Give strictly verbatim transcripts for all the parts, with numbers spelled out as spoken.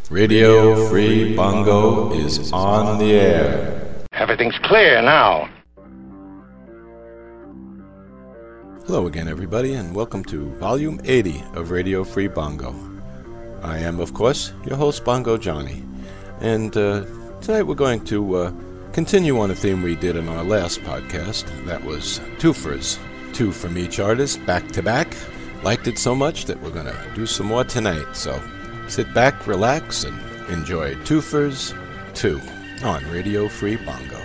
Radio Free Bongo is on the air. Everything's clear now. Hello again, everybody, and welcome to Volume eighty of Radio Free Bongo. I am, of course, your host, Bongo Johnny, and uh, tonight we're going to uh, continue on a theme we did in our last podcast. That was twofers, two from each artist, back to back. Liked it so much that we're going to do some more tonight, so sit back, relax, and enjoy Twofers two on Radio Free Bongo.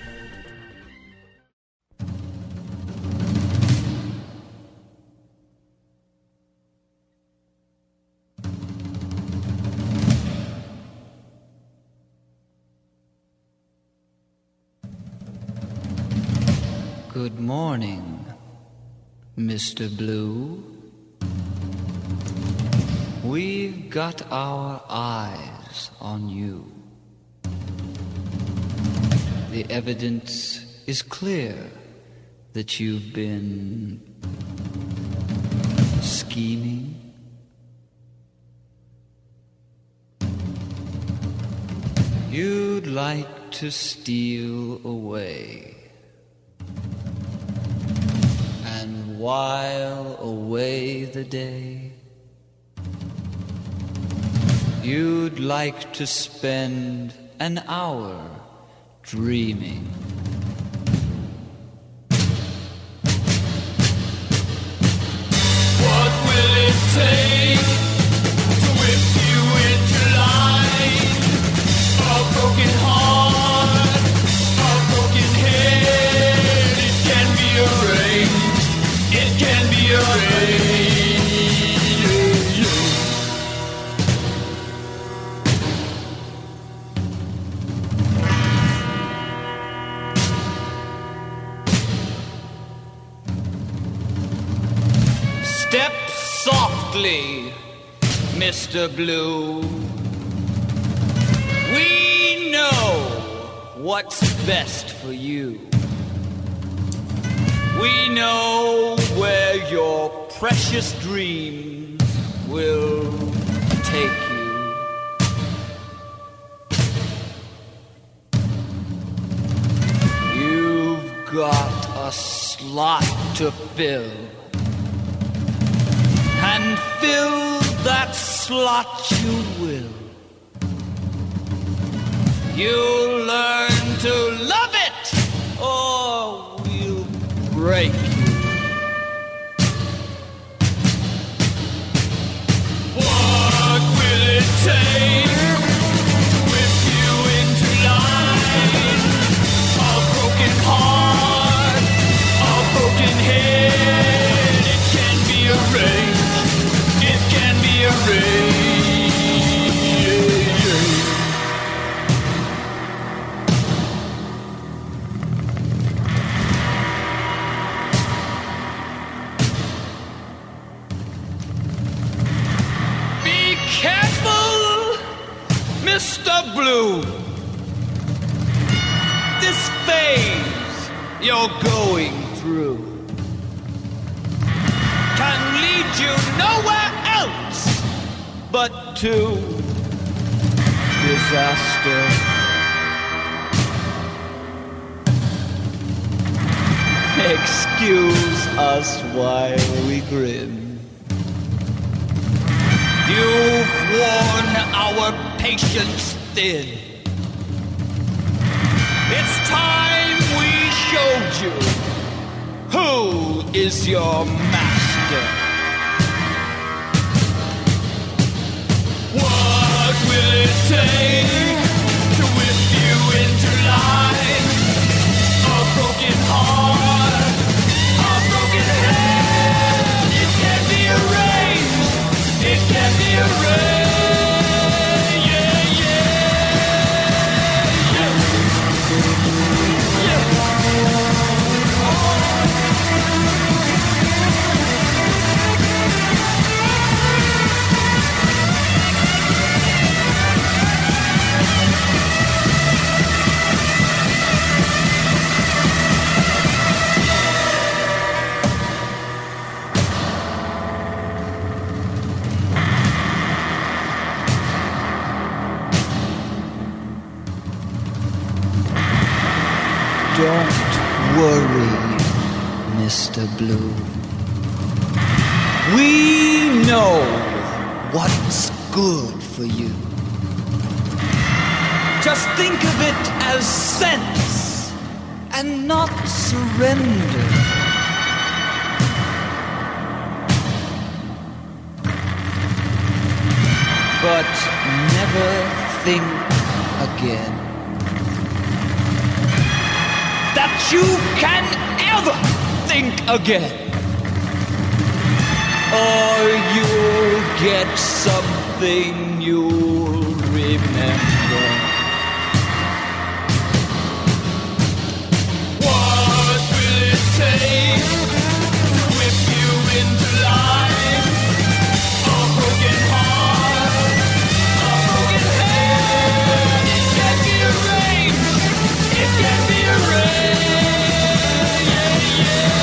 Good morning, Mister Blue. We've got our eyes on you. The evidence is clear that you've been scheming. You'd like to steal away and while away the day. You'd like to spend an hour dreaming. What will it take to whip you into line? A broken heart, a broken head. It can be arranged. It can be arranged. Step softly, Mister Blue. We know what's best for you. We know where your precious dreams will take you. You've got a slot to fill. And fill that slot you will. You'll learn to love it, or we'll break you. What will it take to whip you into line? A broken heart, a broken head. It can be arranged. It can be arranged. Be careful, Mister Blue. This phase you're going through can lead you nowhere else but to disaster. Excuse us while we grin. You've worn our patience thin. It's time we showed you who is your master. What will it take to whip you into line? A broken heart, a broken head. It can be arranged. It can be arranged. Yeah, yeah, yeah, yeah. don't worry, Mister Blue. We know what's good for you. Just think of it as sense and not surrender. But never think again that you can ever think again, or you'll get something you'll remember. What will it take to whip you into life? A broken heart, a broken head. It can be arranged, it can be arranged. Yeah, yeah.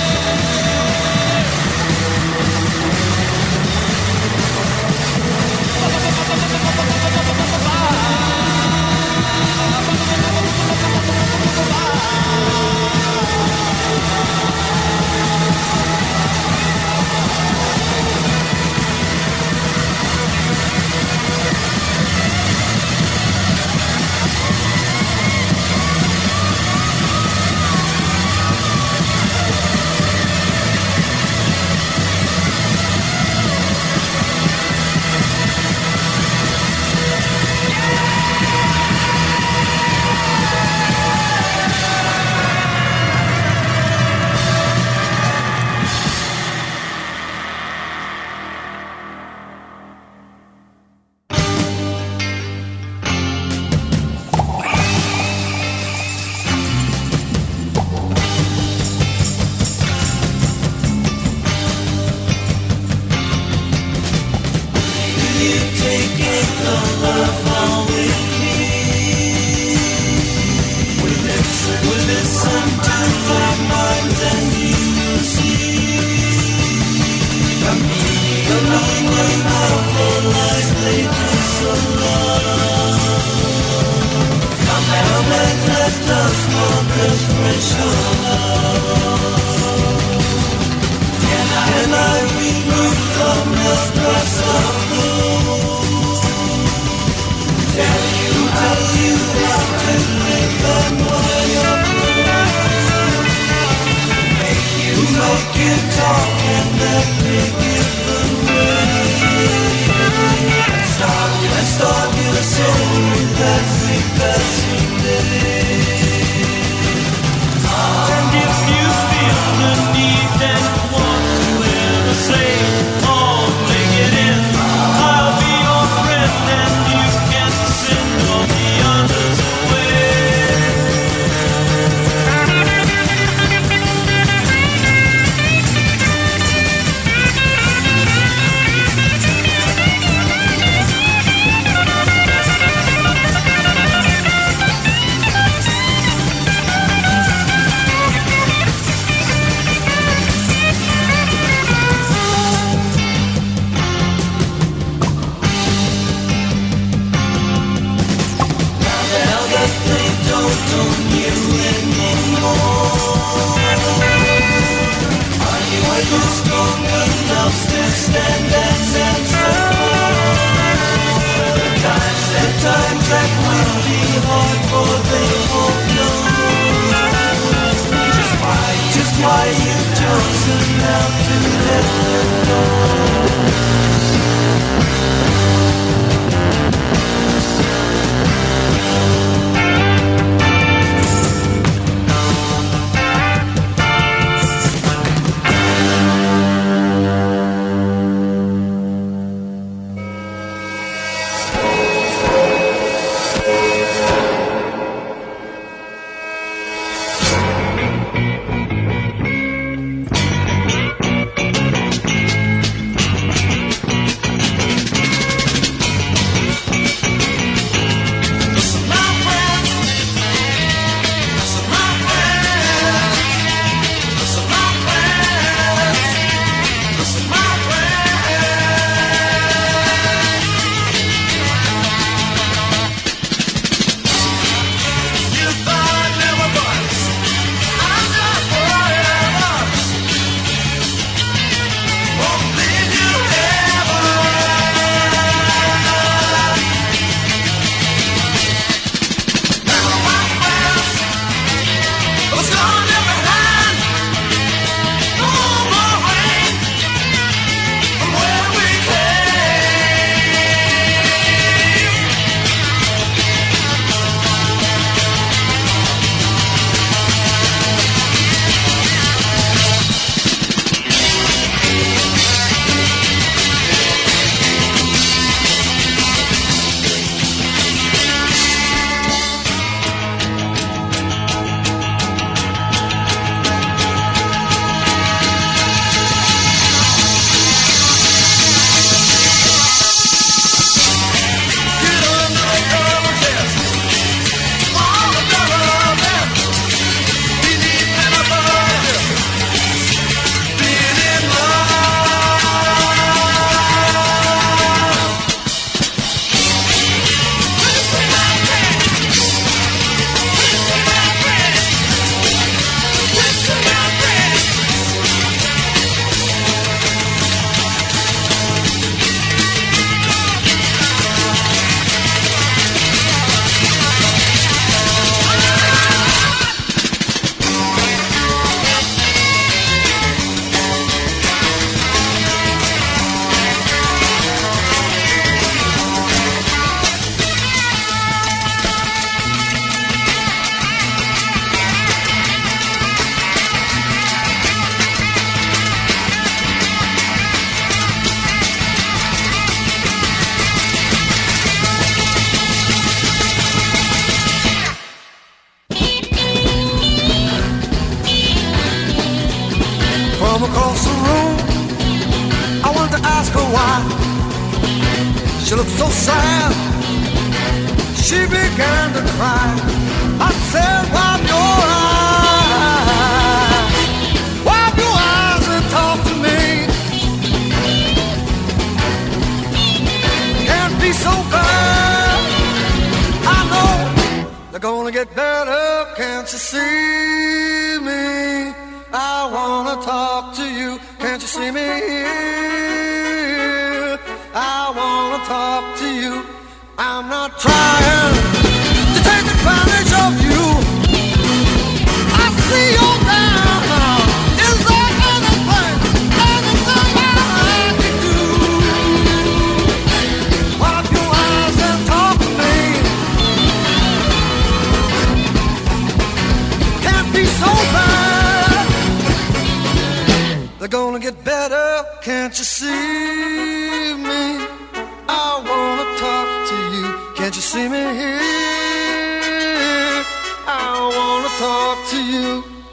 She looked so sad, she began to cry. I said, wipe your eyes, wipe your eyes and talk to me. Can't be so bad, I know they're gonna get better, can't you see me? I wanna talk to you, can't you see me? I wanna talk to you. I'm not trying to take advantage of you. I see you're down. Is there anything, anything I can do? Wipe your eyes and talk to me. Can't be so bad. They're gonna get better, can't you see me? I wanna talk to you, can't you see me here? I wanna talk to you.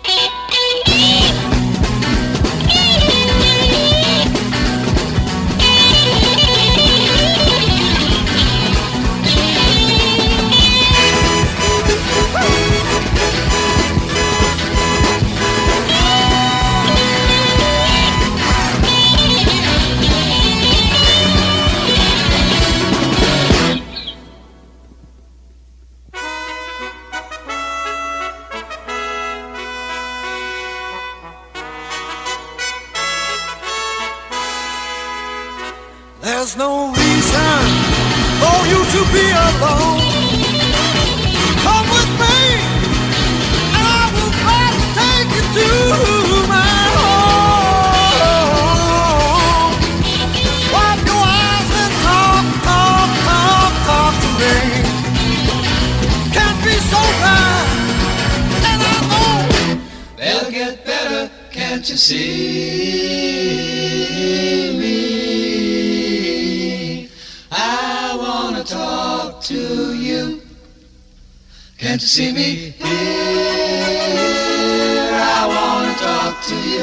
There's no reason for you to be alone. Come with me, and I will gladly take you to my home. Wipe your eyes and talk, talk, talk, talk to me. Can't be so bad, and I know they'll get better, can't you see me? I wanna talk to you. Can't you see me here? I wanna talk to you.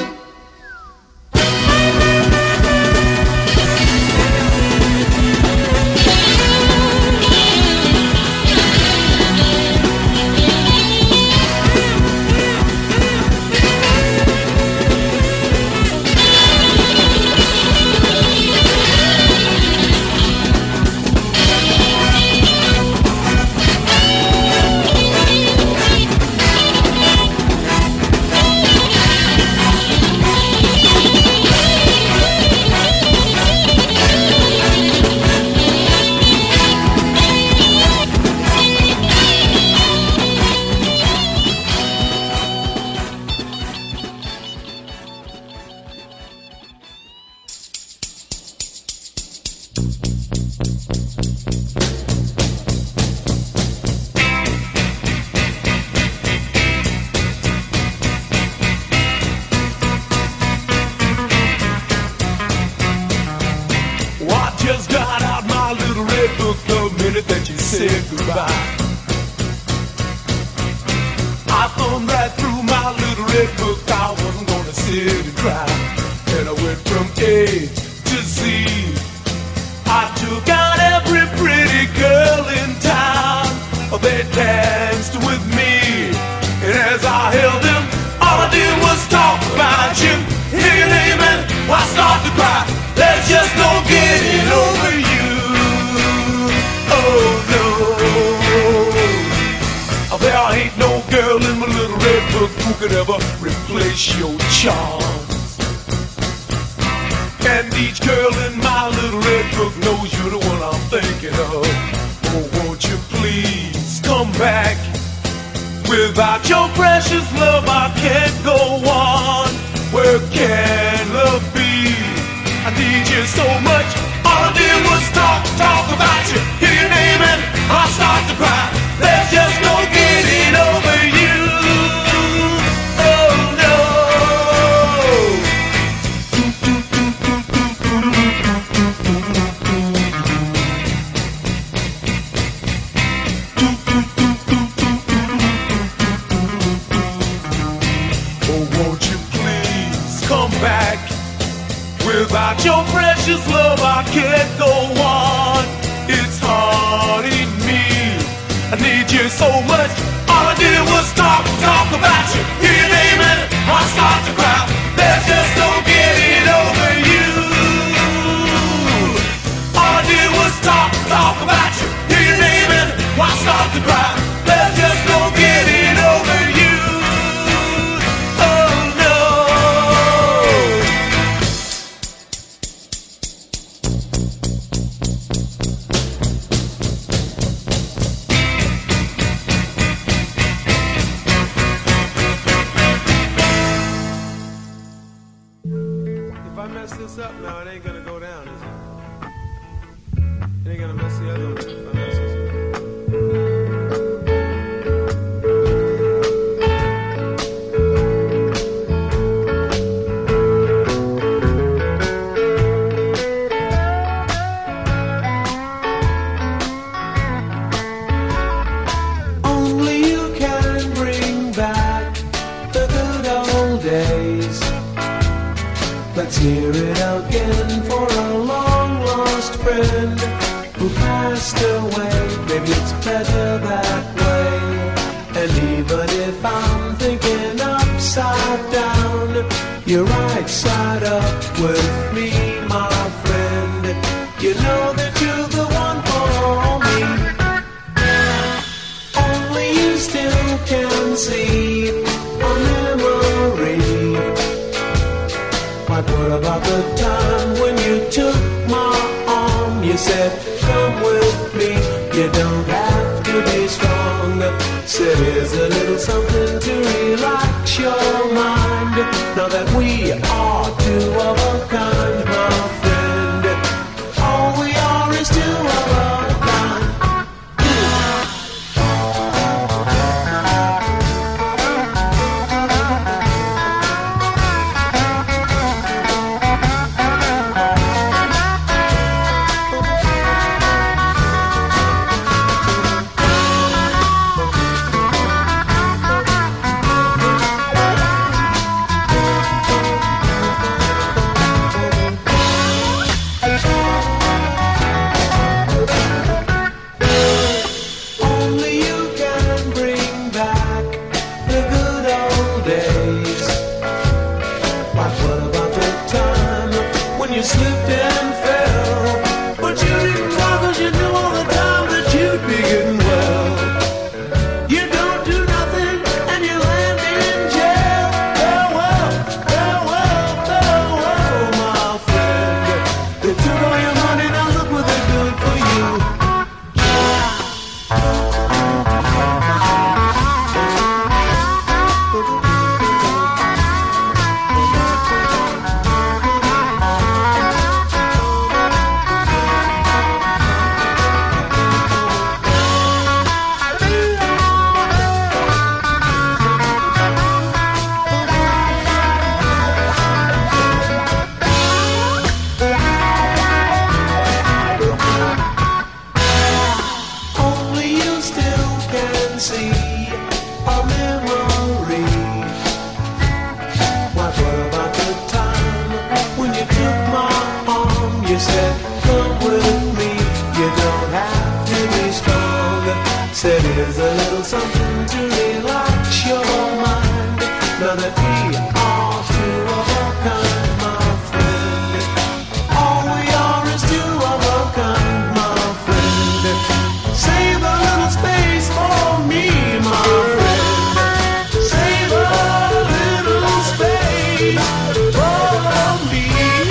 Without your precious precious love, I can't go on. It's haunting me. I need you so much. All I did was talk, talk about you. Hear your name and I start to cry. There's just no getting over you. All I did was talk, talk about you. Hear your name and I start to cry. There's just no getting over you. Oh no. If I mess this up now, it ain't gonna go down, is it? It ain't gonna mess the other one up if I mess this up. Only you can bring back the good old days. Let's hear it again for a long lost friend who passed away. Maybe it's better that way. And even if I'm thinking upside down, you're right side up with me, my friend. You know that you're the one for me. Only you still can see a memory. But what about the time when you took my arm? You said, come with me, you don't have to be strong. Said, here's a little something to relax your mind. Now that we are two of a kind, my friend, all we are is two of a kind. Only you can bring back the good old days. But what about the time when you slipped and fell? But you didn't cry 'cause you knew all the time that you'd be getting well. You don't do nothing and you land in jail. Farewell, farewell, farewell, my friend. They took all your money, now look what they're doing for you. Only you still can see a memory. What, what about the time when you took my arm? You said, come with me, you don't have to be strong. Said, here's a little something to relax your mind. Now that we are two of a kind, my friend, all we are is two of a kind, my friend. Save a little space for me, my friend. Save a little space for me.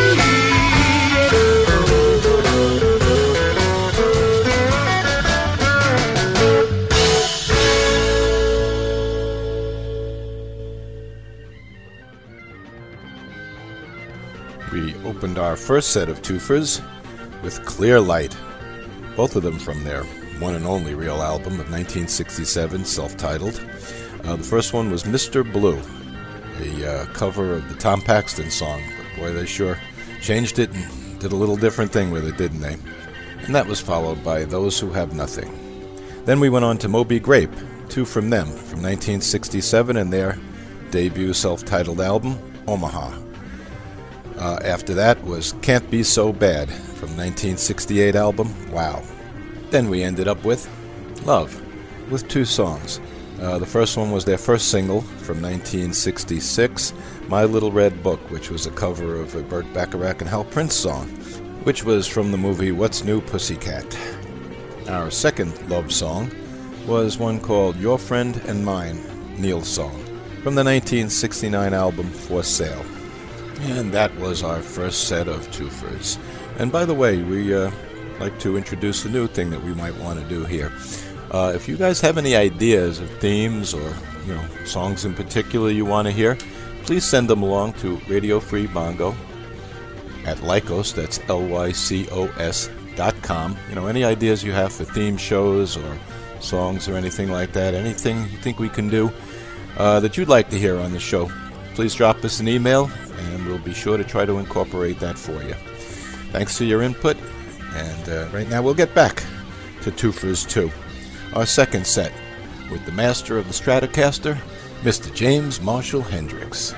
We opened our first set of twofers with Clear Light, both of them from their one and only real album of nineteen sixty-seven, self-titled. Uh, the first one was Mister Blue, a uh, cover of the Tom Paxton song. But boy, they sure changed it and did a little different thing with it, didn't they? And that was followed by Those Who Have Nothing. Then we went on to Moby Grape, two from them, from nineteen sixty-seven, and their debut self-titled album, Omaha. Uh, after that was Can't Be So Bad from nineteen sixty-eight album, Wow. Then we ended up with Love, with two songs. Uh, the first one was their first single from nineteen sixty-six, My Little Red Book, which was a cover of a Burt Bacharach and Hal Prince song, which was from the movie What's New, Pussycat. Our second love song was one called Your Friend and Mine, Neil's song, from the nineteen sixty-nine album For Sale. And that was our first set of twofers. And by the way, we uh, like to introduce a new thing that we might want to do here. Uh, if you guys have any ideas of themes or, you know, songs in particular you want to hear, please send them along to Radio Free Bongo at Lycos, that's L Y C O S dot com. You know, any ideas you have for theme shows or songs or anything like that, anything you think we can do uh, that you'd like to hear on the show, please drop us an email, and we'll be sure to try to incorporate that for you. Thanks for your input, and uh, right now we'll get back to Twofers two, our second set, with the master of the Stratocaster, Mister James Marshall Hendricks.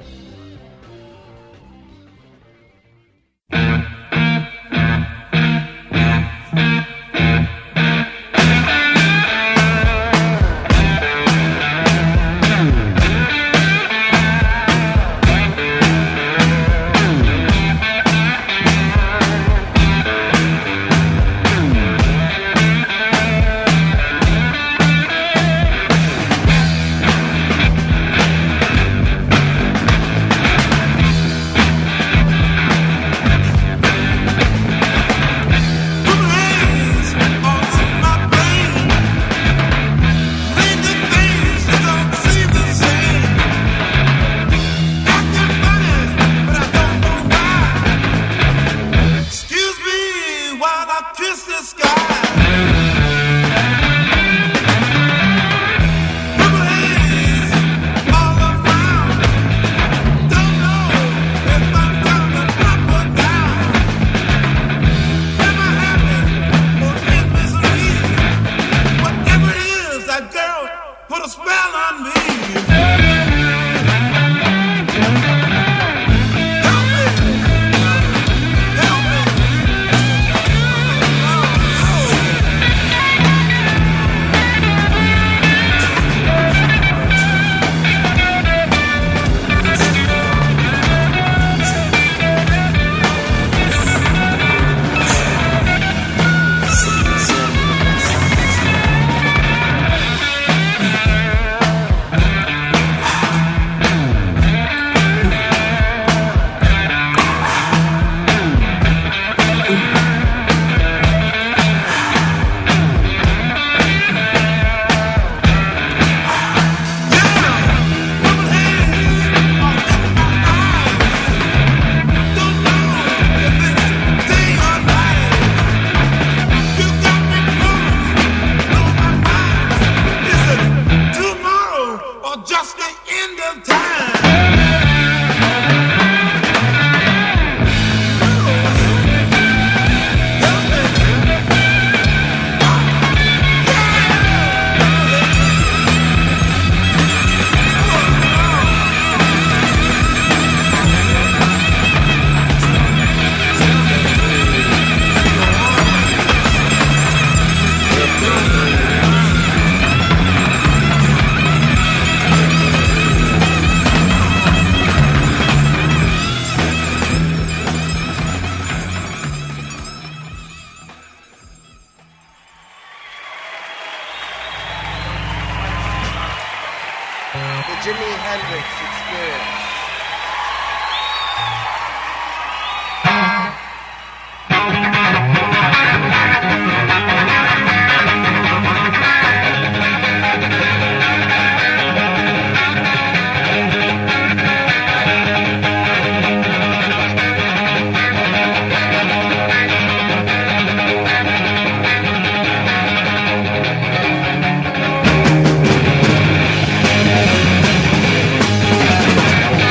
Jimi Hendrix Experience. Thank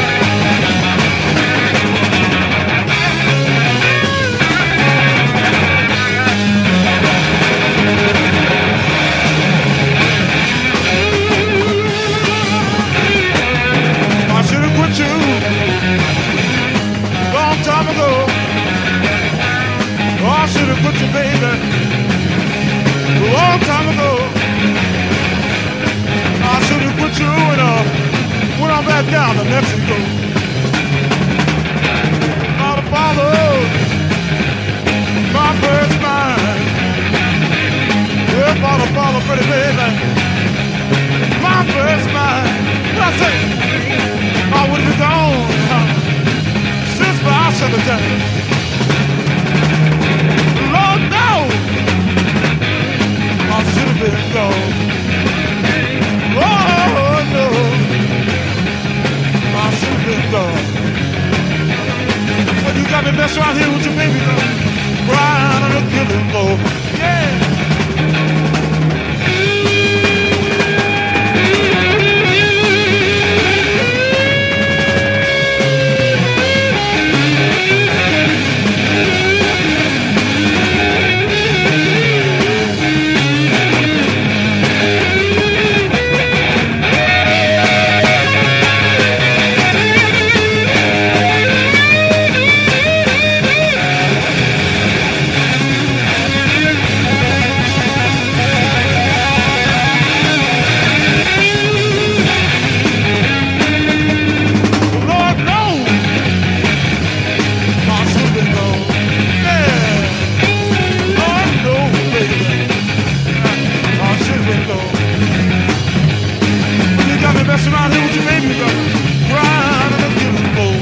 my pretty baby, my first mind. What I say? I would have been gone uh, since my cemetery. Lord, no, I should have been gone. Oh no, I should have been gone. But you got me messing around here with your baby girl, crying on the killing floor. Yeah. Around here with your baby girl, crying on the killing floor.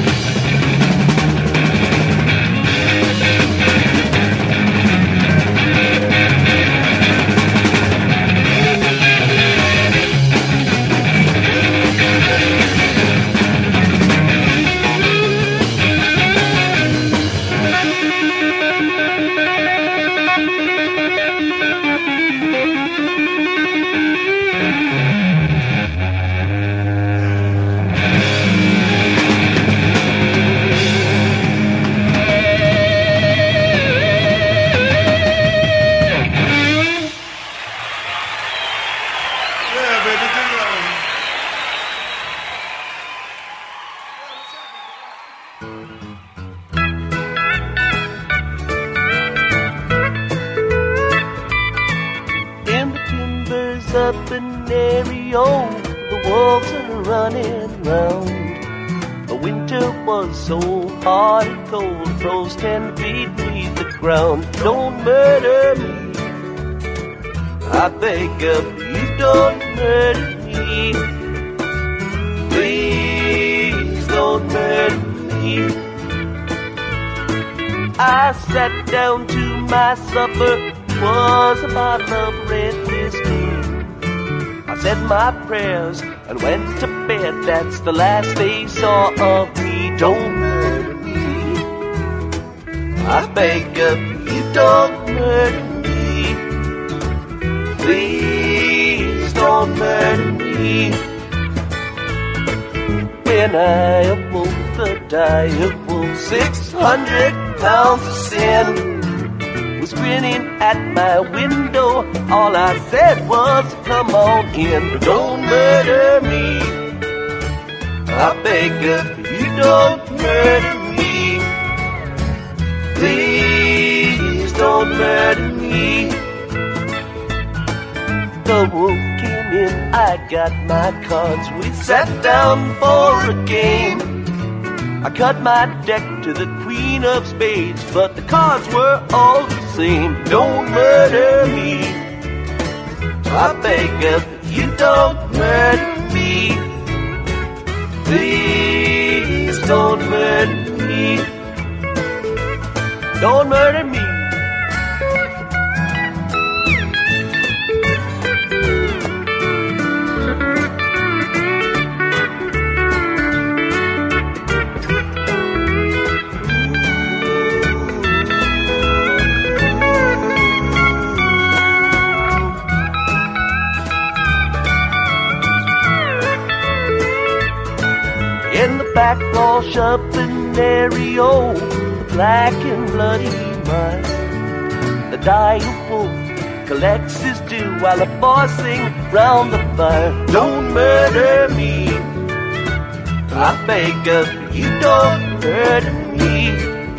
Up in Ario, the wolves are running round. The winter was so hard and cold, froze ten feet beneath the ground. Don't murder me, I beg of you, don't murder me. Please don't murder me. I sat down to my supper, was a bottle of red whiskey. I said my prayers and went to bed. That's the last they saw of me. Don't murder me, I beg of you, don't murder me. Please don't murder me. When I awoke, the direwolf, six hundred pounds of sin, was grinning at my window. All I said was, come on in. Don't murder me, I beg of you, don't murder me. Please don't murder me. The wolf came in, I got my cards. We sat down for a game. I cut my deck to the queen of spades, but the cards were all the same. Don't murder me, I beg of you, don't murder me. Please don't murder me. Don't murder me. In the back wash up in Ario, the black and bloody mine, the dire wolf collects his due while the boys sing round the fire. Don't murder me, I beg of you, don't murder me.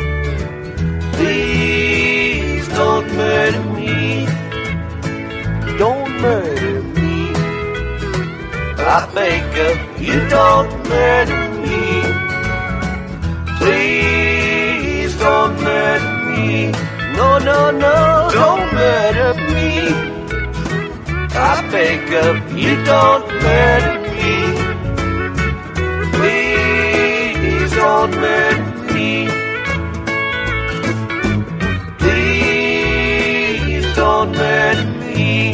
Please don't murder me. Don't murder me, I beg of you, don't murder me. Please don't murder me. No, no, no, don't murder me. make up. You don't murder me. Please don't murder me. Please don't murder me.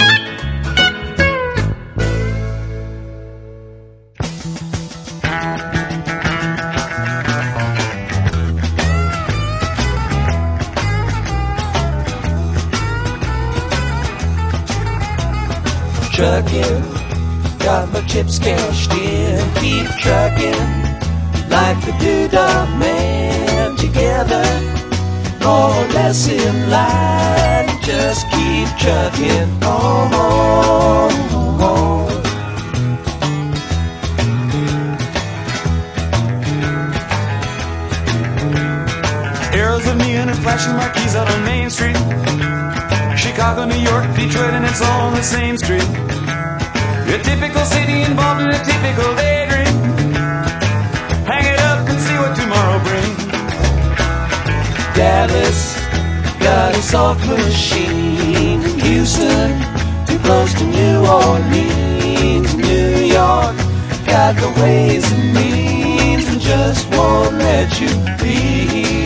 Trucking, got my chips cashed in. Keep trucking like the Doodah Man. Together, more or less in line. Just keep trucking on, on, on. Arrows of neon and flashing marquees out on Main Street. Chicago, New York, Detroit, and it's all on the same street. A typical city involved in a typical daydream. Hang it up and see what tomorrow brings. Dallas got a soft machine. Houston, too close to New Orleans. New York got the ways and means and just won't let you be.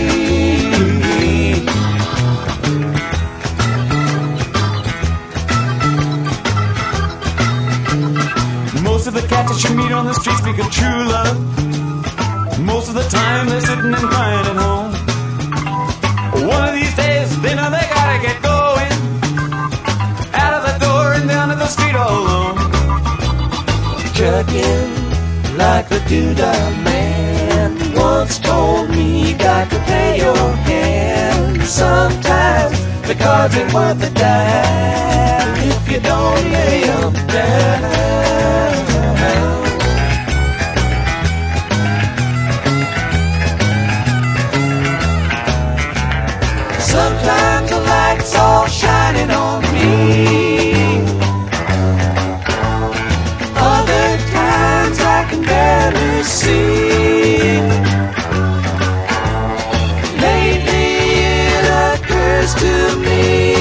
Most of the cats that you meet on the street speak of true love. Most of the time they're sitting and crying at home. One of these days they know they gotta get going. Out of the door and down to the street all alone. Trucking like the Doodah Man once told me you got to pay your hand. Sometimes the cards ain't worth a dime if you don't lay them down. Sometimes the light's all shining on me. Other times I can barely see. Lately it occurs to me,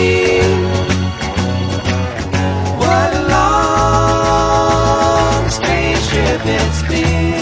what a long, strange trip it's been.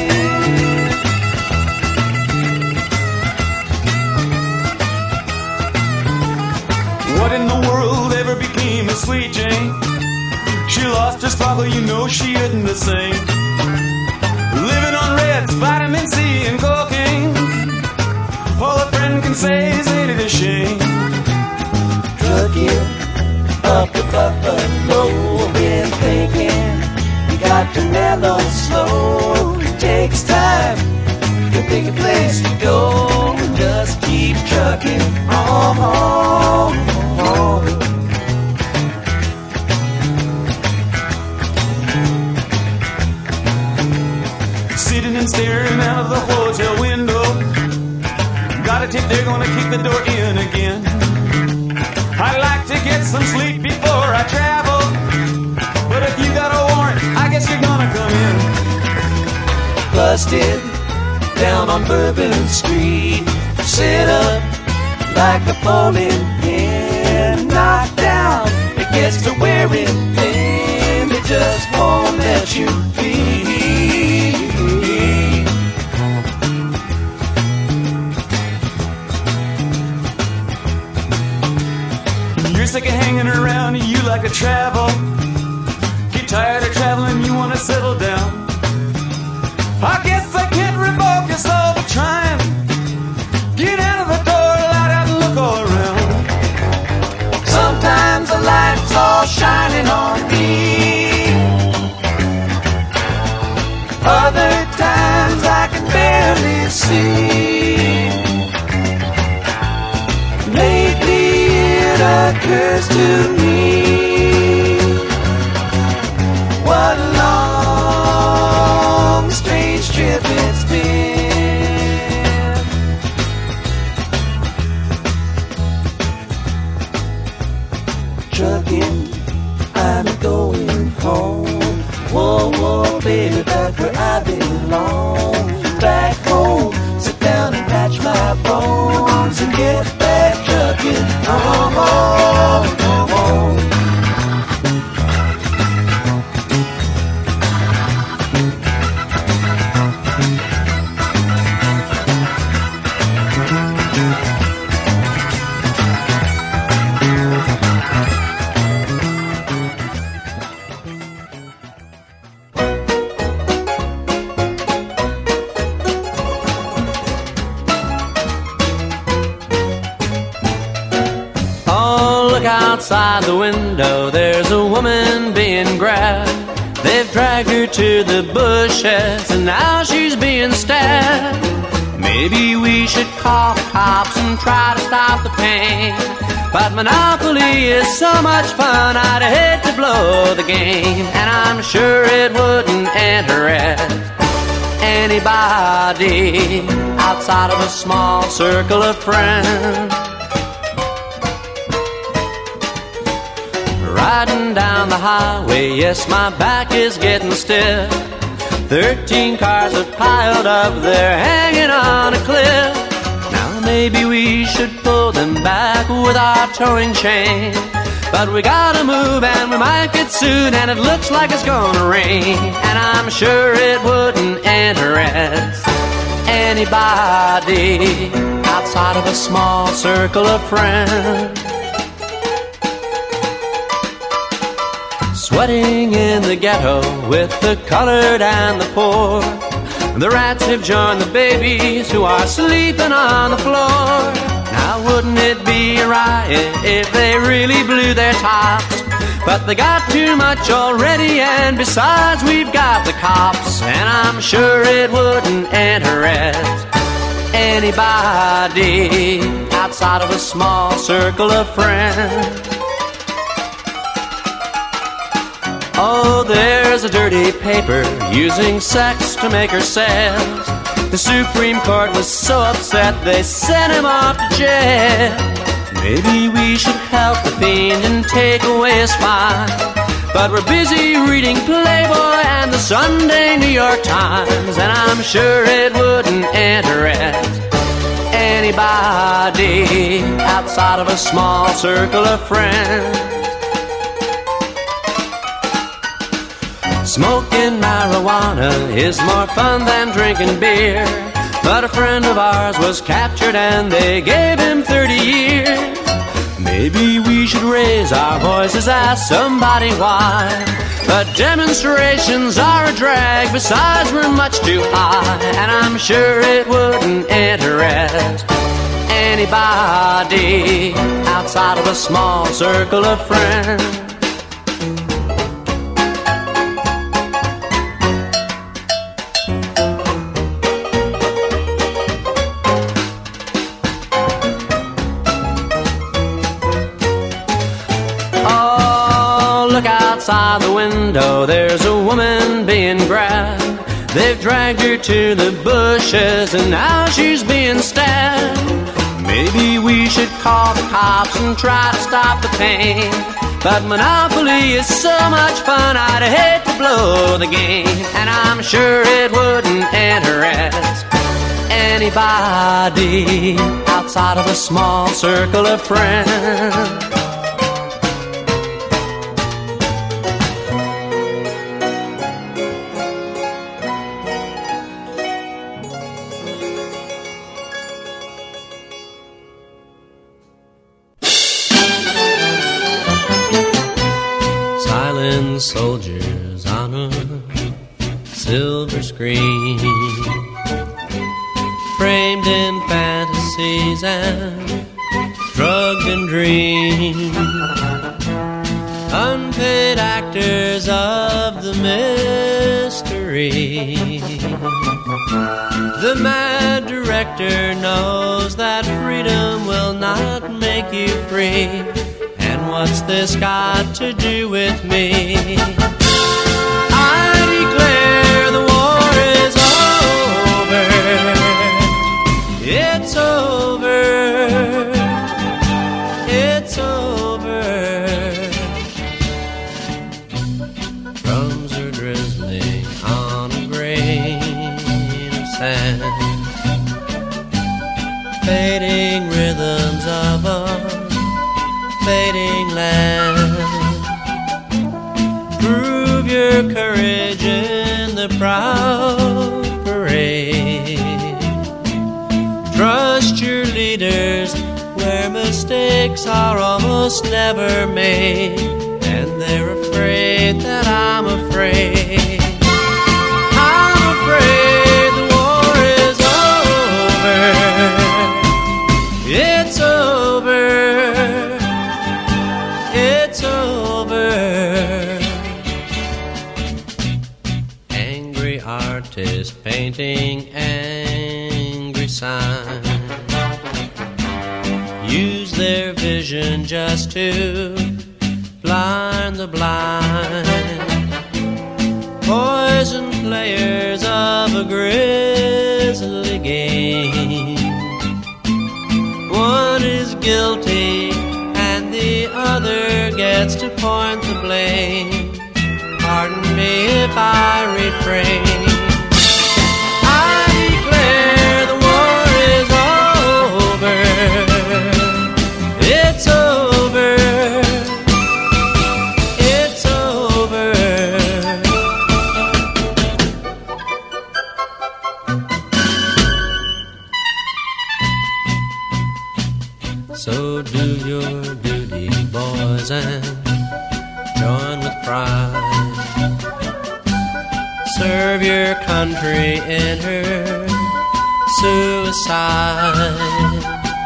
What in the world ever became of Sweet Jane? She lost her sparkle, you know she isn't the same. Living on Reds, vitamin C and cocaine. All a friend can say is ain't it a shame. Trucking up the Buffalo, been thinking you got to mellow slow. It takes time to pick a place to go. Just keep trucking on, on, on. Sitting and staring out of the hotel window. Got a tip they're gonna kick the door in again. I'd like to get some sleep before I travel, but if you got a warrant, I guess you're gonna come in. Busted down on Bourbon Street, sit up like a bowling pin. Knocked down, it gets to wearing thin. It just won't let you be. You're sick of hanging around, you like to travel. Get tired of traveling, you wanna settle down. I guess I can't revoke your soul for trying. Get out of the door, light out and look all around. Sometimes the light's all shining on me. Other times I can barely see. Lately it occurs to me, what a long, strange trip it's been. Trucking, I'm going home. Whoa, whoa, baby, back where I belong. Back home, sit down and patch my bones and get back trucking. Oh, oh, oh, oh. outside the window, there's a woman being grabbed. They've dragged her to the bushes, and now she's being stabbed. Maybe we should call the cops and try to stop the pain, but Monopoly is so much fun, I'd hate to blow the game. And I'm sure it wouldn't interest anybody outside of a small circle of friends. Riding down the highway, yes, my back is getting stiff. Thirteen cars are piled up there, hanging on a cliff. Now maybe we should pull them back with our towing chain, but we gotta move and we might get sued, and it looks like it's gonna rain. And I'm sure it wouldn't interest anybody outside of a small circle of friends. Sweating in the ghetto with the colored and the poor, the rats have joined the babies who are sleeping on the floor. Now wouldn't it be a riot if they really blew their tops? But they got too much already, and besides we've got the cops. And I'm sure it wouldn't interest anybody outside of a small circle of friends. Oh, there's a dirty paper using sex to make her sales. The Supreme Court was so upset they sent him off to jail. Maybe we should help the fiend and take away his fine, but we're busy reading Playboy and the Sunday New York Times. And I'm sure it wouldn't interest anybody outside of a small circle of friends. Smoking marijuana is more fun than drinking beer, but a friend of ours was captured and they gave him thirty years. Maybe we should raise our voices, ask somebody why, but demonstrations are a drag, besides we're much too high. And I'm sure it wouldn't interest anybody outside of a small circle of friends. Outside the window, there's a woman being grabbed. They've dragged her to the bushes, and now she's being stabbed. Maybe we should call the cops and try to stop the pain, but Monopoly is so much fun, I'd hate to blow the game. And I'm sure it wouldn't interest anybody outside of a small circle of friends. Soldiers on a silver screen, framed in fantasies and drugged in dreams, unpaid actors of the mystery. The mad director knows that freedom will not make you free. And what's this got to do with me? I declare the war is over. It's over. It's over. Drums are drizzling on a grain of sand, fading rhythms of a fading land. Prove your courage in the proud parade. Trust your leaders where mistakes are almost never made, and they're afraid that I'm afraid. I'm afraid the war is over. It's over. artist painting angry signs use their vision just to blind the blind. Poison players of a grisly game. One is guilty and the other gets to point the blame. Pardon me if I refrain. I declare the war is over. It's over. It's over. So do your duty, boys, and join with pride. Serve your country in her suicide.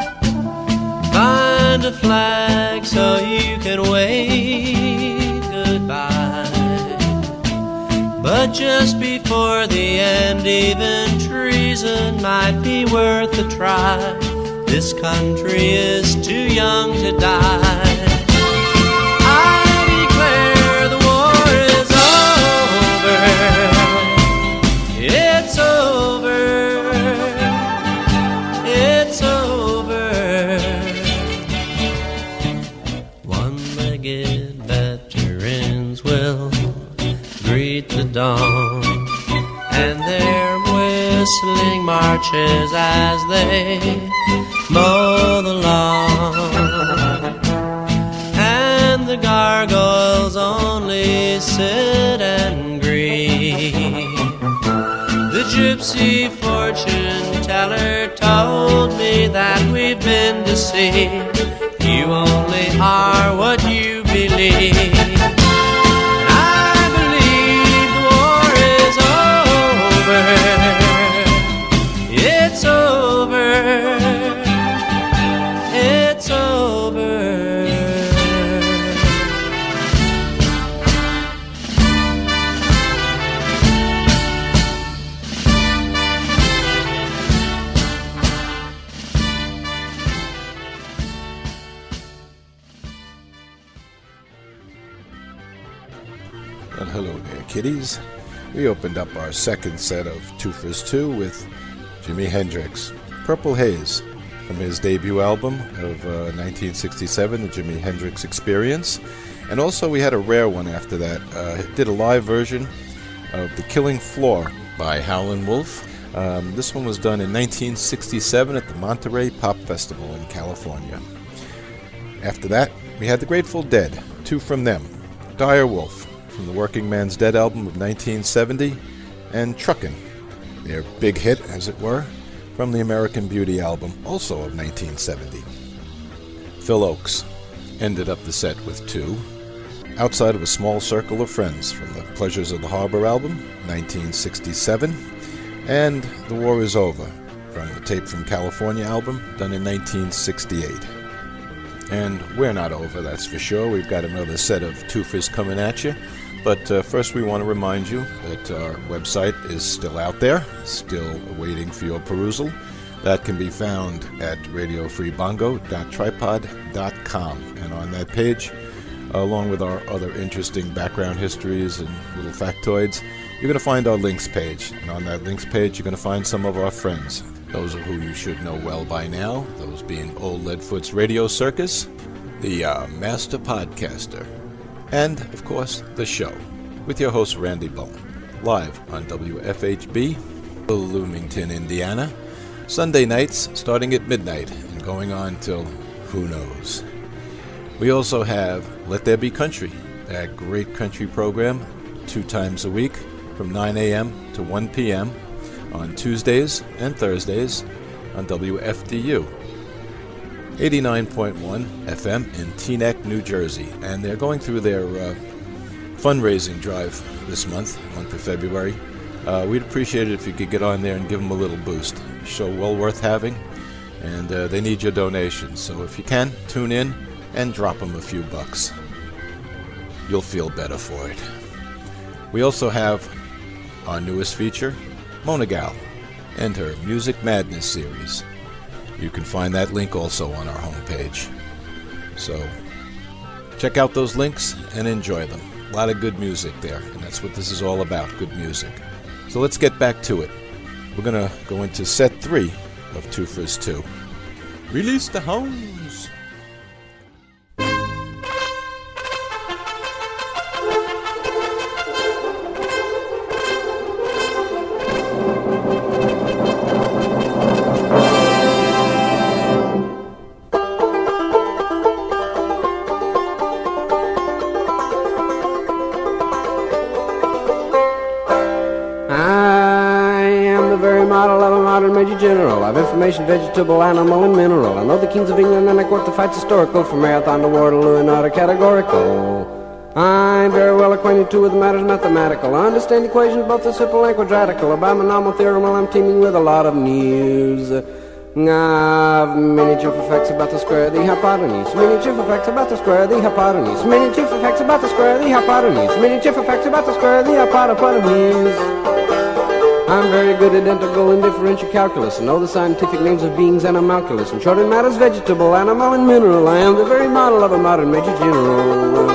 Find a flag so you can wave goodbye. But just before the end, even treason might be worth a try. This country is too young to die. It's over, it's over. One-legged veterans will greet the dawn, and their whistling marches as they mow the lawn. And the gargoyles only sit and grieve. The gypsy fortune teller told me that we've been deceived. You only are what you believe. And I believe the war is over. It's over. It's over. Well, hello there, kiddies. We opened up our second set of Two for Two with Jimi Hendrix, Purple Haze, from his debut album of uh, nineteen sixty-seven, The Jimi Hendrix Experience. And also we had a rare one after that. Uh, did a live version of The Killing Floor by Howlin' Wolf. Um, this one was done in nineteen sixty-seven at the Monterey Pop Festival in California. After that, we had the Grateful Dead, two from them, Dire Wolf, from the Working Man's Dead album of nineteen seventy, and Truckin', their big hit, as it were, from the American Beauty album, also of nineteen seventy. Phil Ochs ended up the set with two, Outside of a Small Circle of Friends, from the Pleasures of the Harbor album, nineteen sixty-seven, and The War Is Over, from the Tape from California album, done in nineteen sixty-eight. And we're not over, that's for sure. We've got another set of twofers coming at you. But uh, first we want to remind you that our website is still out there, still awaiting for your perusal. That can be found at radio free bongo dot tripod dot com. And on that page, along with our other interesting background histories and little factoids, you're going to find our links page. And on that links page, you're going to find some of our friends. Those of who you should know well by now, those being Old Leadfoot's Radio Circus, the uh, Master Podcaster, and, of course, the show, with your host, Randy Bone, live on W F H B, Bloomington, Indiana, Sunday nights starting at midnight and going on till who knows. We also have Let There Be Country, that great country program, two times a week from nine a.m. to one p.m. on Tuesdays and Thursdays on W F D U. eighty-nine point one F M in Teaneck, New Jersey, and they're going through their uh, fundraising drive this month, month of February. Uh, we'd appreciate it if you could get on there and give them a little boost. Show well worth having, and uh, they need your donations. So if you can, tune in and drop them a few bucks. You'll feel better for it. We also have our newest feature, Monagal and her Music Madness series. You can find that link also on our homepage. So check out those links and enjoy them. A lot of good music there, and that's what this is all about, good music. So let's get back to it. We're going to go into set three of Two Frizz Two. Release the hounds! Major General, I've information, vegetable, animal, and mineral. I know the kings of England and I court the fights historical, from Marathon to Waterloo and not a categorical. I'm very well acquainted too with matters mathematical. I understand equations both the simple and quadratical. A binomial theorem while I'm teeming with a lot of news. I've many truthful facts about the square of the hypotenuse. Many truthful facts about the square of the hypotenuse. Many truthful facts about the square of the hypotenuse. Many truthful facts about the square of the hypotenuse. I'm very good at integral and differential calculus, and know the scientific names of beings and homunculus. In short, in matters vegetable, animal, and mineral, I am the very model of a modern Major General.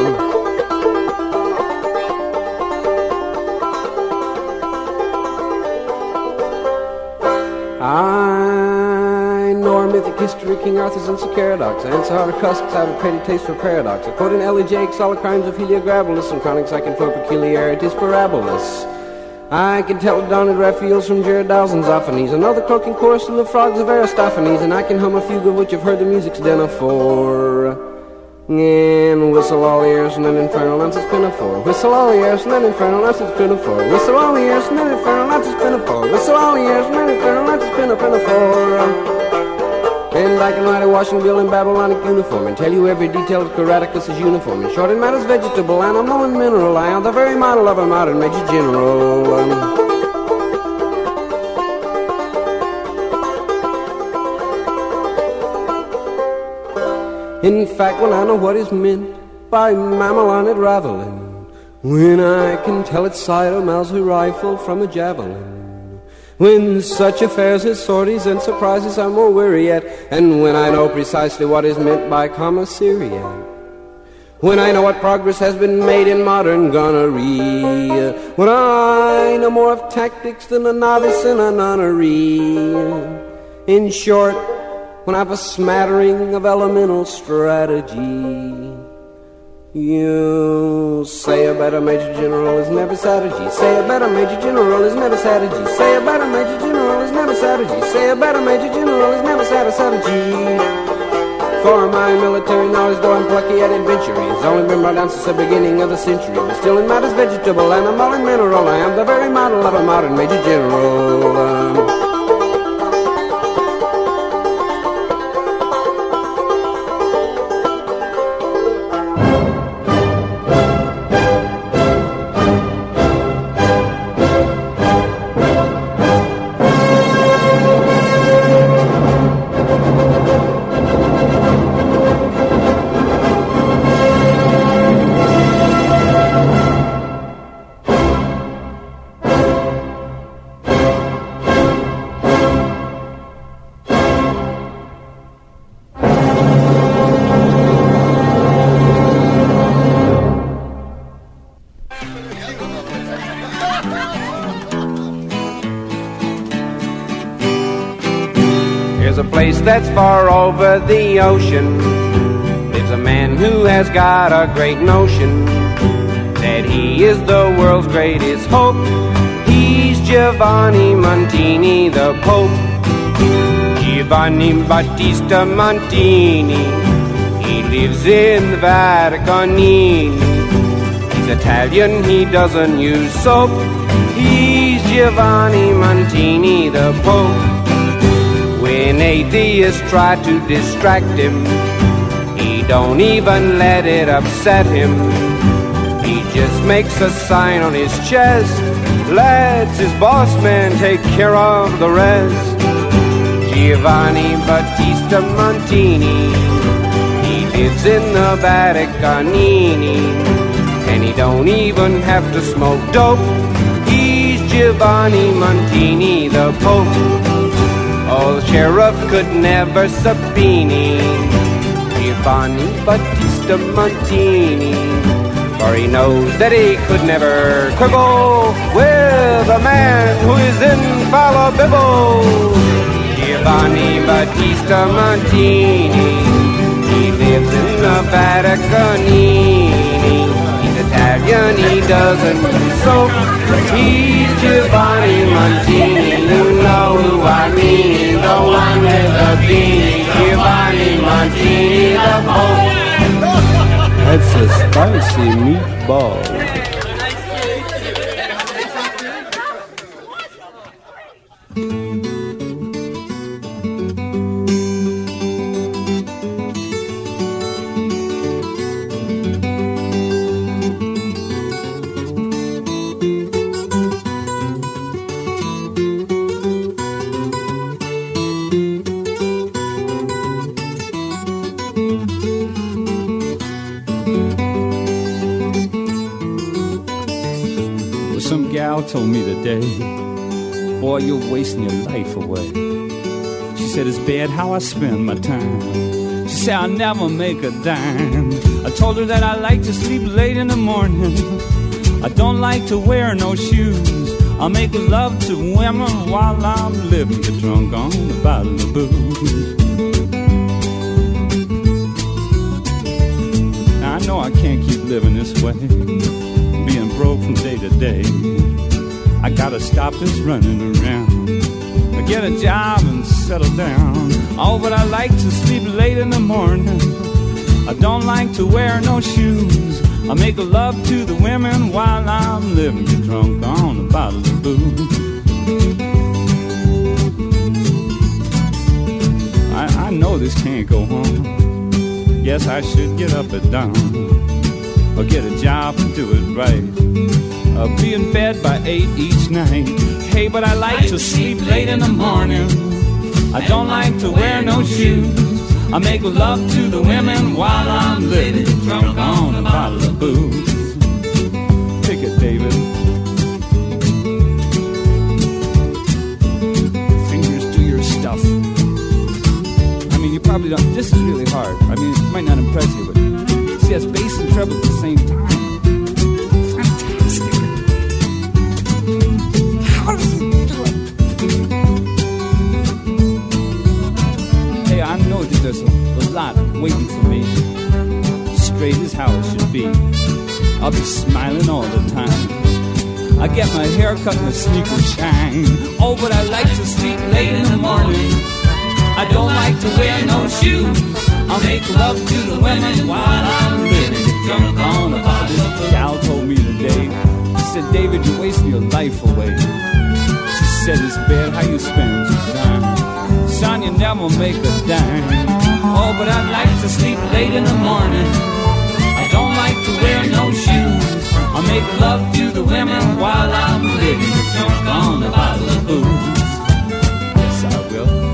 I know our mythic history, King Arthur's and Sir Caradox. I answer Howard Cusk's out of petty taste for paradox. I quote in elegiacs all the crimes of Heliogabalus, and chronics I can for peculiarities parabolus. I can tell Donald Raphael's from Jared Dow's and Zophanies. I know the croaking chorus and the frogs of Aristophanes, and I can hum a fugue of which you've heard the music's dinner for. And whistle all the airs and then infernal nonsense pinafore. Whistle all the airs and then infernal nonsense pinafore. Whistle all the airs and then infernal nonsense pinafore. Whistle all the airs and then infernal nonsense pinafore. And I can ride a washing bill in Babylonic uniform and tell you every detail of Caraticus' uniform. In short, in matters vegetable, animal, and mineral, I am the very model of a modern Major General. Um, in fact, when I know what is meant by mammal on it raveling, when I can tell its side a Mauser rifle from a javelin, when such affairs as sorties and surprises are more weary yet, and when I know precisely what is meant by commissariat, when I know what progress has been made in modern gunnery, when I know more of tactics than a novice in a nunnery, in short, when I have a smattering of elemental strategy. You say a better Major General is never strategy. Say a better Major General is never strategy. Say a better Major General is never strategy. Say a better Major General is never strategy. For my military knowledge, though I'm plucky at adventure, has only been brought down since the beginning of the century. But still in matters vegetable, animal, and mineral, I am the very model of a modern Major General. Um, that's far over the ocean, lives a man who has got a great notion that he is the world's greatest hope. He's Giovanni Montini, the Pope. Giovanni Battista Montini, he lives in the Vatican. He's Italian, he doesn't use soap. He's Giovanni Montini, the Pope. When atheists try to distract him, he don't even let it upset him. He just makes a sign on his chest, lets his boss man take care of the rest. Giovanni Battista Montini, he lives in the Vaticanini, and he don't even have to smoke dope. He's Giovanni Montini, the Pope. Oh, the sheriff could never subpoena Giovanni Battista Montini, for he knows that he could never quibble with a man who is infallible. Giovanni Battista Montini, he lives in the Vatican. He's Italian, he doesn't soap. He's Giovanni Montini, you know who I mean, the one with the beanie. Giovanni Montini, the Pope. That's a spicy meatball. Told me today, boy, you're wasting your life away. She said, it's bad how I spend my time. She said, I'll never make a dime. I told her that I like to sleep late in the morning. I don't like to wear no shoes. I'll make love to women while I'm living, get drunk on a bottle of booze. Now I know I can't keep living this way, being broke from day to day. I gotta stop this running around, I get a job and settle down. Oh, but I like to sleep late in the morning. I don't like to wear no shoes. I make love to the women while I'm living, get drunk on a bottle of booze. I, I know this can't go on. Yes, I should get up at dawn, or get a job and do it right. I'll be in bed by eight each night. Hey, but I like to sleep late in the morning. I don't like to wear no shoes. I make love to the women while I'm living, drunk on a bottle of booze. Pick it, David. Fingers do your stuff. I mean, you probably don't. This is really hard. I mean, it might not impress you, but see, it's bass and treble at the same time. How does he do it? Hey, I know that there's a, a lot waiting for me. Straight as how it should be. I'll be smiling all the time. I get my hair cut and my sneakers shine. Oh, but I like to sleep late in the morning. I don't like to wear no shoes. I'll make love to the women while I'm living, drunk on a bottle of booze. Gal told me today, she said, David, you're wasting your life away. She said, it's bad how you spend your time. Son, you never make a dime. Oh, but I like to sleep late in the morning. I don't like to wear no shoes. I make love to the women while I'm living, drunk on a bottle of booze. Yes, I will.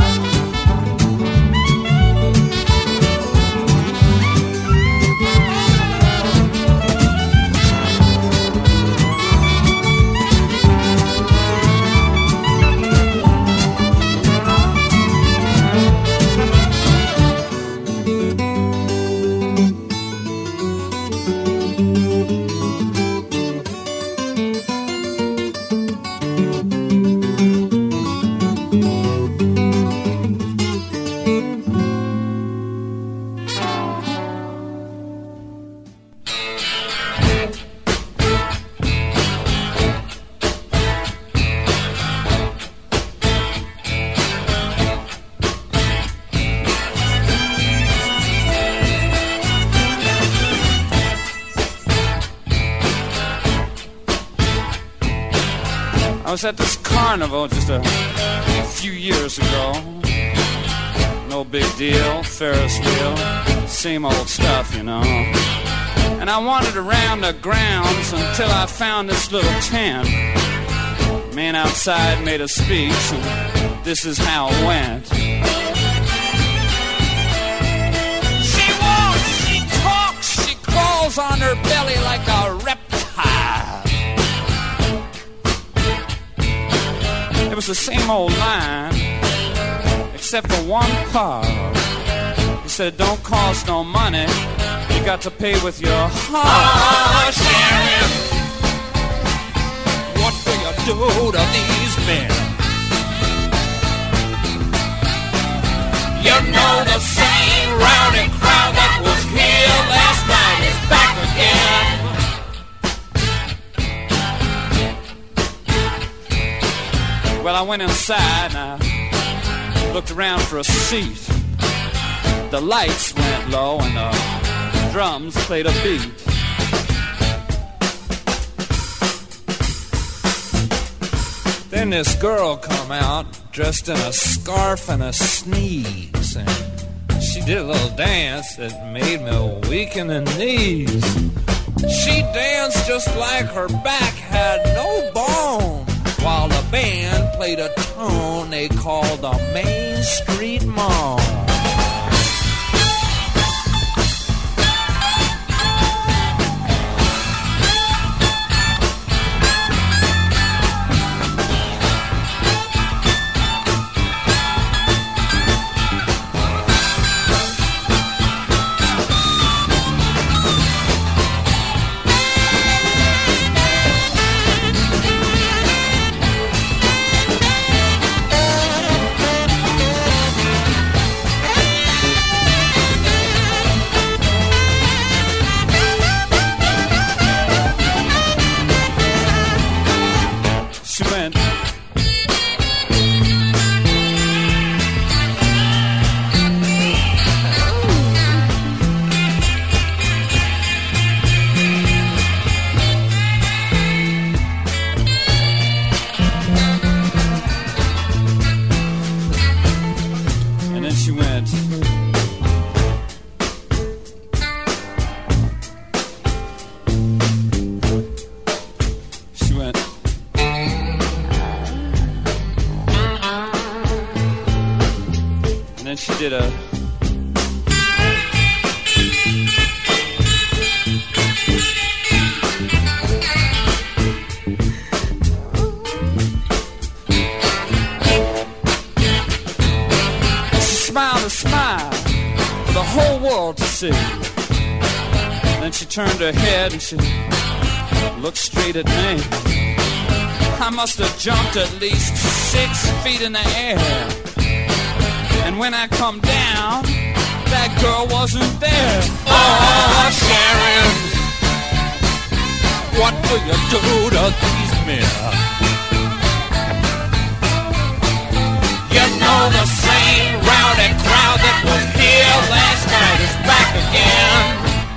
I was at this carnival just a few years ago. No big deal, Ferris wheel, same old stuff, you know. And I wandered around the grounds until I found this little tent. Man outside made a speech, and this is how it went. She walks, she talks, she crawls on her belly like a reptile. was the same old line, except for one part. He said, it don't cost no money, you got to pay with your heart. Oh, Sheriff, what do you do to these men? You know the same rowdy crowd that was here last night is back again. Well, I went inside and I looked around for a seat. The lights went low and the drums played a beat. Then this girl come out dressed in a scarf and a sneeze, and she did a little dance that made me weak in the knees. She danced just like her back had no bone, while the band played a tune they called the Main Street Moan. Did a she smiled a smile for the whole world to see. And then she turned her head and she looked straight at me. I must have jumped at least six feet in the air. And when I come down, that girl wasn't there. Oh, Sharon, what do you do to these men? You know the same rowdy crowd that was here last night is back again.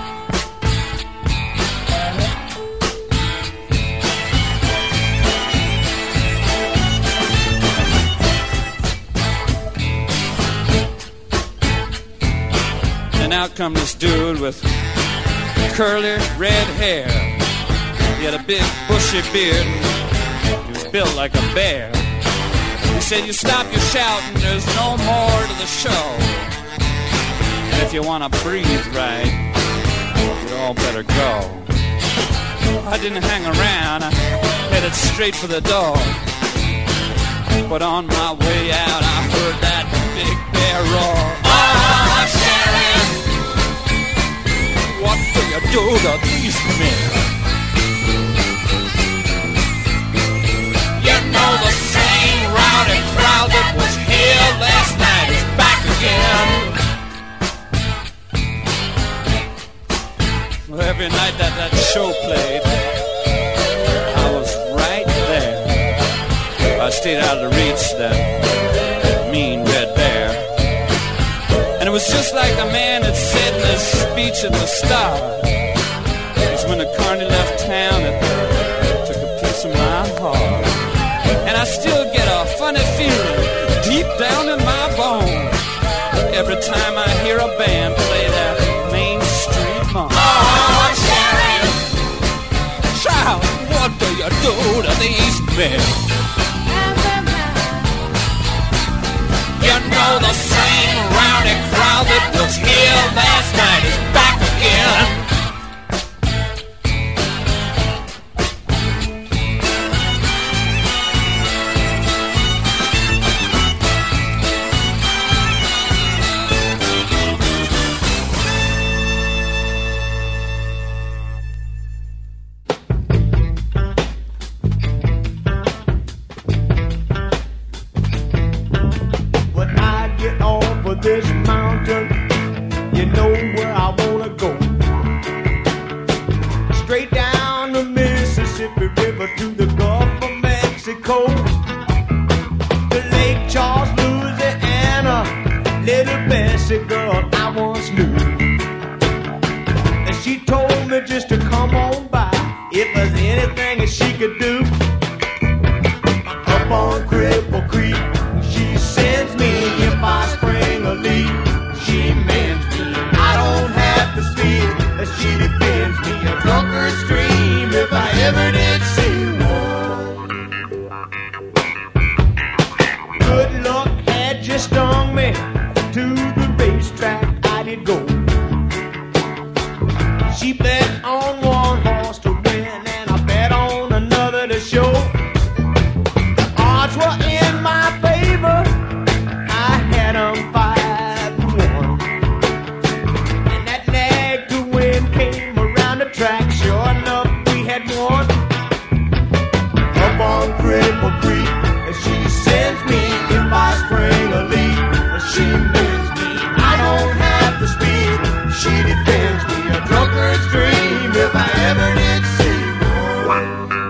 Out come this dude with curly red hair. He had a big bushy beard. He was built like a bear. He said, you stop your shouting, there's no more to the show. And if you want to breathe right, you all better go. I didn't hang around, I headed straight for the door. But on my way out, I heard that big bear roar. Oh, Sharon, what do you do to these men? You know the same rowdy crowd that was here last night is back again. Well, every night that that show played, I was right there. I stayed out of the reach of that mean red bear. And it was just like the man had said in his speech at the start. Because when the carny left town, it took a piece of my heart. And I still get a funny feeling deep down in my bones every time I hear a band play that Main Street Moan. Oh, Sharon, child, what do you do to these men? You know the same rowdy crowd that was here last night is back again. Mississippi River to the Gulf of Mexico, to Lake Charles, Louisiana, little Bessie girl I once knew. And she told me just to come on by if there's anything that she could do. Up on Cripple Creek, she sends me if I spring a leak. She mends me, I don't have to speak. She defends me, a drunkard's dream if I ever did see one. Good luck had just stung me. To the racetrack I did go. She bet on one horse to win, and I bet on another to show. The odds were in my favor. I had them five to one. And that nag to win came around the track. Sure enough, we had won. Up on Cripple Creek, and she sends me if I spring a leak. And she mends me, I don't have to speak. She defends me, a drunkard's dream if I ever did see one.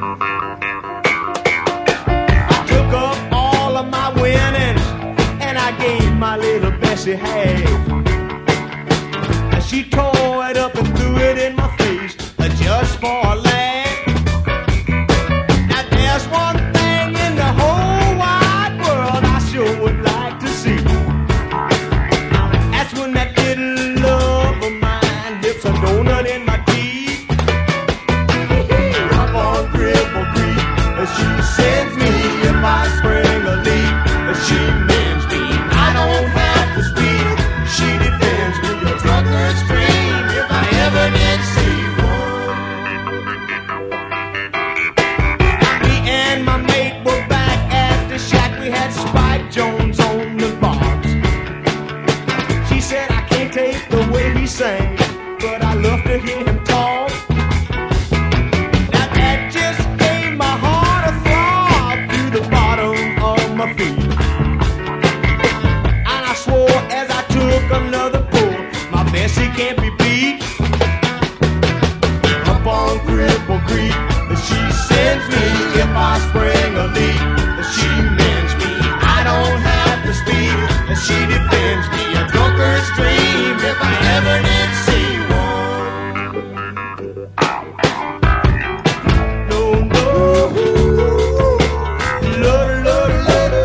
I took up all of my winnings and I gave my little Bessie half. And she tore it up and threw it in my face, uh, just for a laugh. Now there's one thing in the whole wide world I sure would like to see. That's when that little love of mine dips a donut in my teeth. Up on Cripple Creek, she sends me if I spring a leak. She mends me, I don't have to speak. She defends me, a drunkard's dream if I ever did see one. Me and my mate were back at the shack. We had Spike Jones on the box. She said I can't take the way he sang, but I love to hear him talk. Now that just gave my heart a throb to the bottom of my feet. And I swore as I took another pull, my Bessie can't be beat. Up on Cripple Creek, she sends me if I spring a leak. She mends me, I don't have to speak. She defends me, a drunkard's dream if I ever did see one. No, no, Lord, Lord, Lord.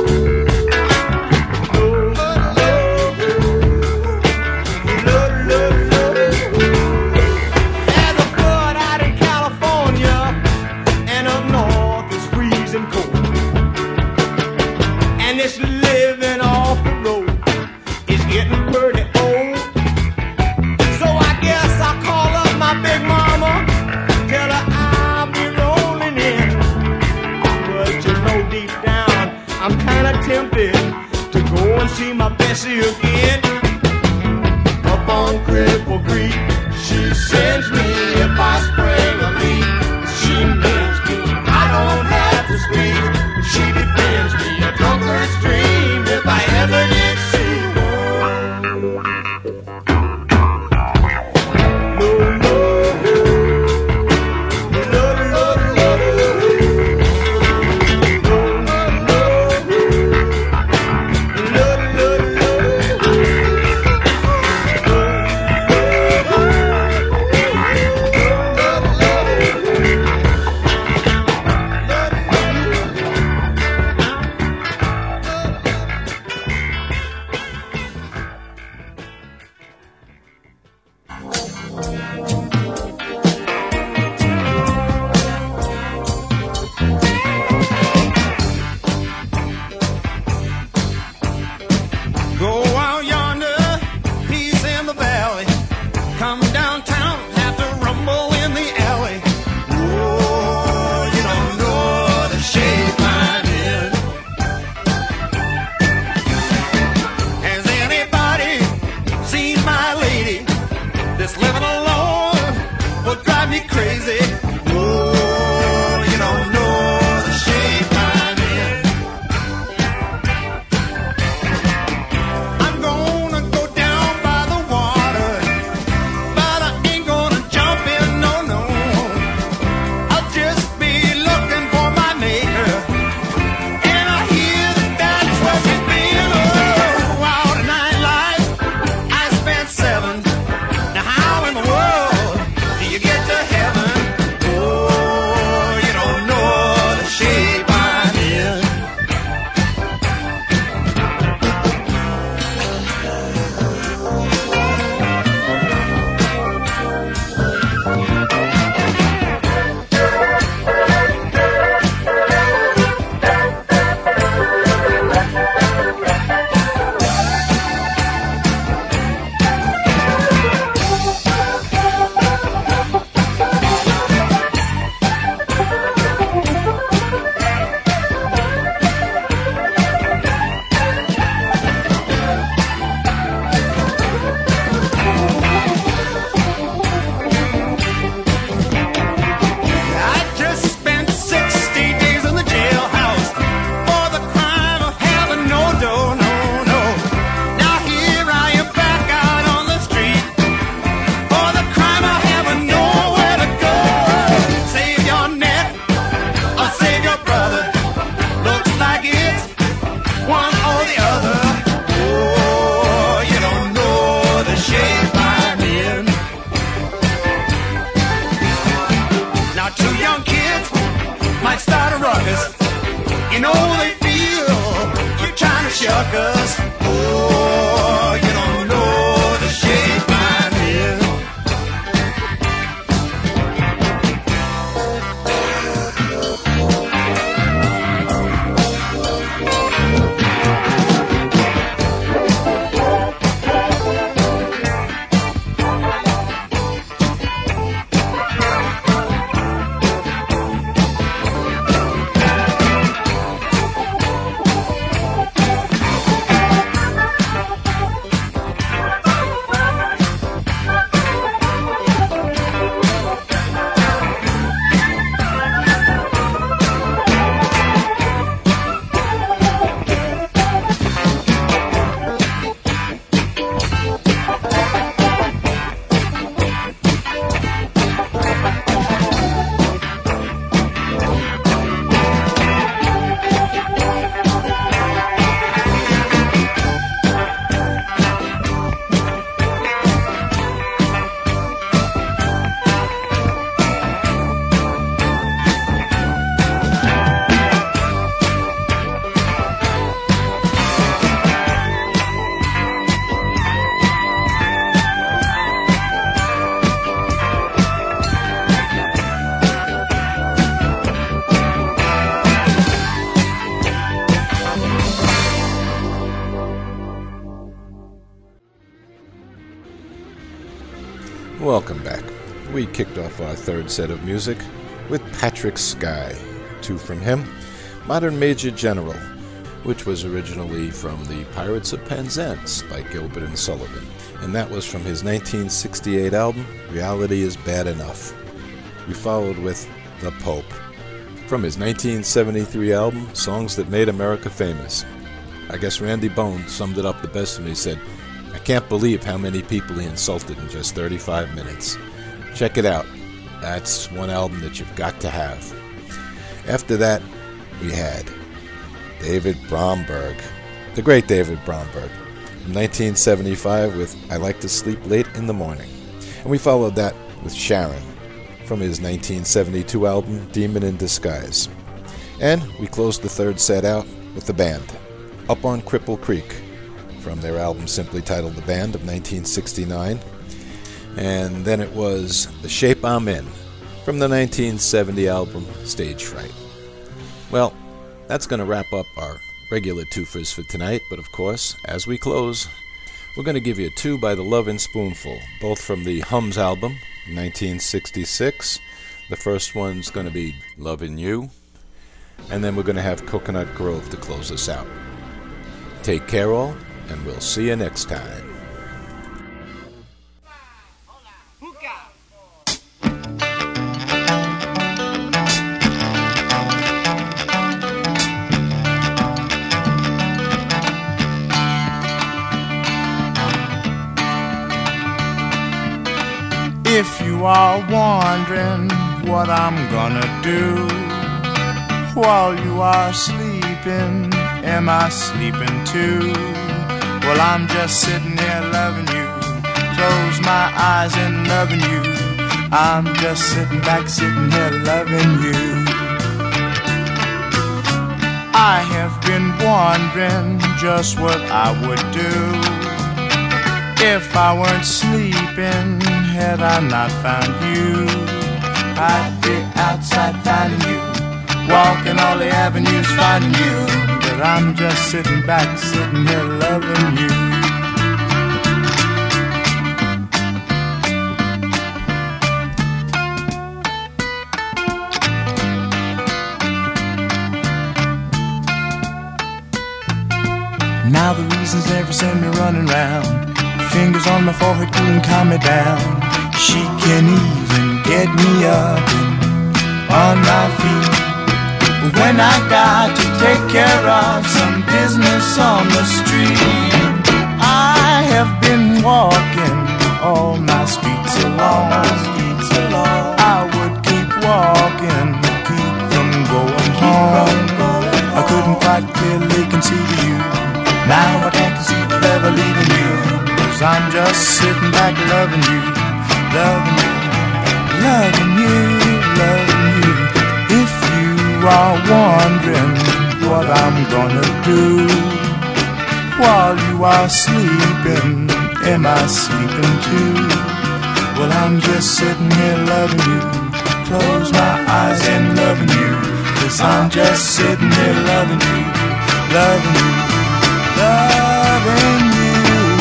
No, Lord, Lord, Lord. There's a flood out in California, and up north it's freezing cold. And this living off the road is getting pretty old. So I guess I'll call up my big mama, tell her I'll be rolling in. But you know deep down I'm kinda tempted to go and see my Bessie again. Up on Cripple Creek, she sends me if I spring a leak. She mends me, I don't have to speak. She defends me, a drunkard's dream if I ever did see one. No, no, Lord, Lord, Lord. No, no, Lord, Lord, Lord. ruckus. You know they feel you're trying to shuck us. Oh, you don't know the shape I'm in. Welcome back. We kicked off our third set of music with Patrick Sky, two from him, Modern Major General, which was originally from the Pirates of Penzance by Gilbert and Sullivan, and that was from his nineteen sixty-eight album, Reality is Bad Enough. We followed with The Pope, from his nineteen seventy-three album, Songs That Made America Famous. I guess Randy Bone summed it up the best when he said, I can't believe how many people he insulted in just thirty-five minutes. Check it out. That's one album that you've got to have. After that, we had David Bromberg, the great David Bromberg, from nineteen seventy-five with I Like to Sleep Late in the Morning. And we followed that with Sharon, from his nineteen seventy-two album Demon in Disguise. And we closed the third set out with the band, Up on Cripple Creek, from their album simply titled The Band of nineteen sixty-nine. And then it was The Shape I'm In, from the nineteen seventy album Stage Fright. Well, that's going to wrap up our regular twofers for tonight, but of course, as we close, we're going to give you two by the Lovin' Spoonful, both from the Hums album, nineteen sixty-six. The first one's going to be Lovin' You, and then we're going to have Coconut Grove to close us out. Take care all, and we'll see you next time. If you are wondering what I'm gonna do while you are sleeping, am I sleeping too? Well, I'm just sitting here loving you, close my eyes and loving you. I'm just sitting back, sitting here loving you. I have been wondering just what I would do if I weren't sleeping, had I not found you. I'd be outside finding you, walking all the avenues finding you. But I'm just sitting back, sitting here loving you. Now the reasons never send me running round, fingers on my forehead couldn't calm me down. She can even get me up and on my feet when I got to take care of some business on the street. I have been walking all my streets along. I would keep walking, keep from going home. I couldn't quite clearly conceive of you. Now I can't conceive of ever leaving you. Cause I'm just sitting back loving you, loving you, loving you, loving you. If you are one gonna do while you are sleeping? Am I sleeping too? Well, I'm just sitting here loving you. Close my eyes and loving you. 'Cause I'm just sitting here loving you, loving you, loving you.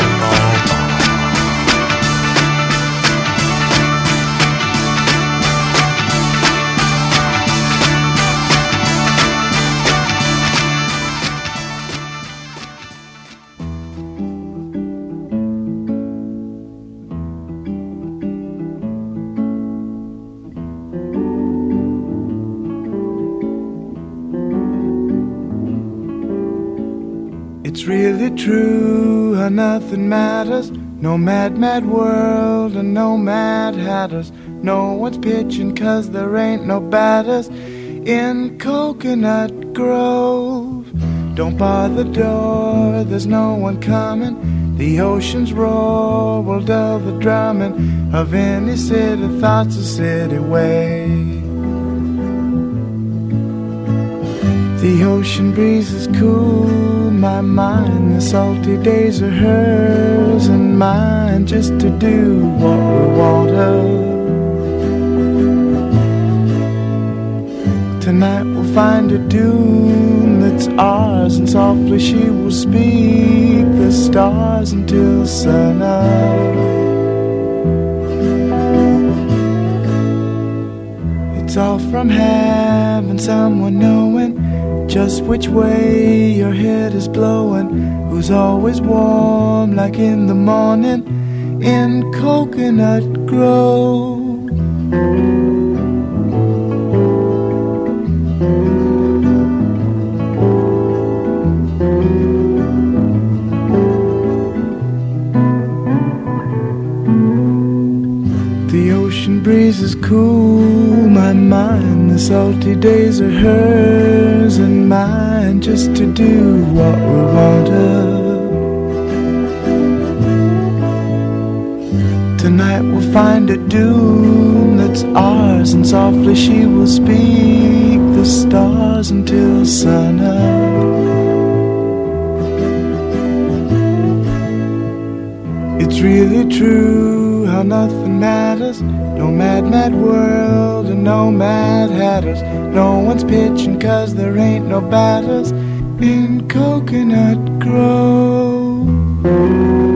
It's really true how nothing matters. No mad, mad world and no mad hatters. No one's pitching 'cause there ain't no batters in Coconut Grove. Don't bar the door, there's no one coming. The ocean's roar will dull the drumming of any city thoughts a city way. The ocean breeze is cool, my mind. The salty days are hers and mine, just to do what we want her. Tonight we'll find a dune that's ours, and softly she will speak the stars until sun up. It's all from having someone knowing just which way your head is blowing, who's always warm like in the morning in Coconut Grove. The ocean breeze is cool, my mind. The salty days are hers and mine, just to do what we want her. Tonight we'll find a dune that's ours, and softly she will speak the stars until sun up. It's really true how nothing matters. No mad, mad world and no mad hatters. No one's pitching 'cause there ain't no batters in Coconut Grove.